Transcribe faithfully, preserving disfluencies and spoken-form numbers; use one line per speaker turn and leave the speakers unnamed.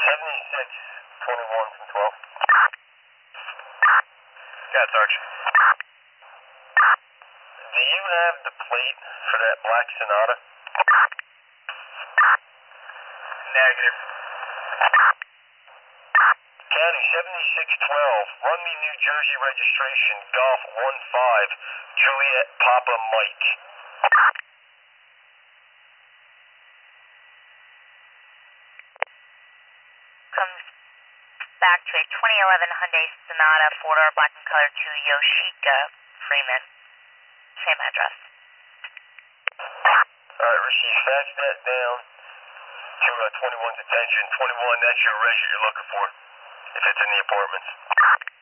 seventy-six twenty-one from twelve. Yeah, Sarge. Do you have the plate for that black Sonata? Negative. County seventy-six twelve, run me New Jersey registration, Golf one five, Juliet Papa Mike.
Comes back to a twenty eleven Hyundai Sonata, four-door black and color to Yoshika Freeman. Same address.
Alright, receive, fax that down to uh, twenty-one's attention. twenty-one, that's your resident you're looking for, if it's in the apartments.